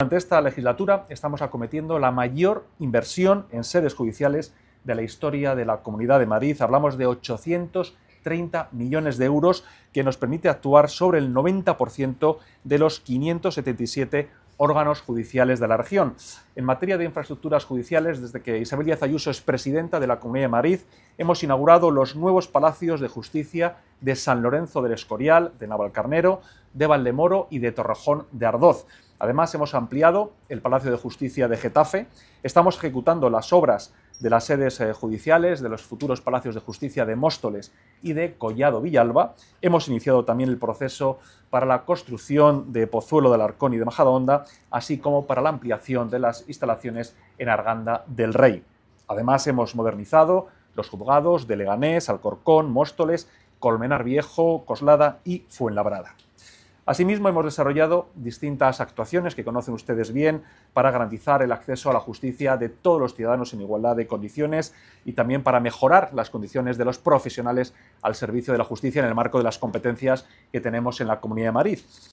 Durante esta legislatura estamos acometiendo la mayor inversión en sedes judiciales de la historia de la Comunidad de Madrid. Hablamos de 830 millones de euros que nos permite actuar sobre el 90% de los 577 órganos judiciales de la región. En materia de infraestructuras judiciales, desde que Isabel Díaz Ayuso es presidenta de la Comunidad de Madrid, hemos inaugurado los nuevos palacios de justicia de San Lorenzo del Escorial, de Navalcarnero, de Valdemoro y de Torrejón de Ardoz. Además, hemos ampliado el Palacio de Justicia de Getafe, estamos ejecutando las obras de las sedes judiciales de los futuros palacios de justicia de Móstoles y de Collado Villalba. Hemos iniciado también el proceso para la construcción de Pozuelo de Alarcón y de Majadahonda, así como para la ampliación de las instalaciones en Arganda del Rey. Además, hemos modernizado los juzgados de Leganés, Alcorcón, Móstoles, Colmenar Viejo, Coslada y Fuenlabrada. Asimismo, hemos desarrollado distintas actuaciones que conocen ustedes bien para garantizar el acceso a la justicia de todos los ciudadanos en igualdad de condiciones y también para mejorar las condiciones de los profesionales al servicio de la justicia en el marco de las competencias que tenemos en la Comunidad de Madrid.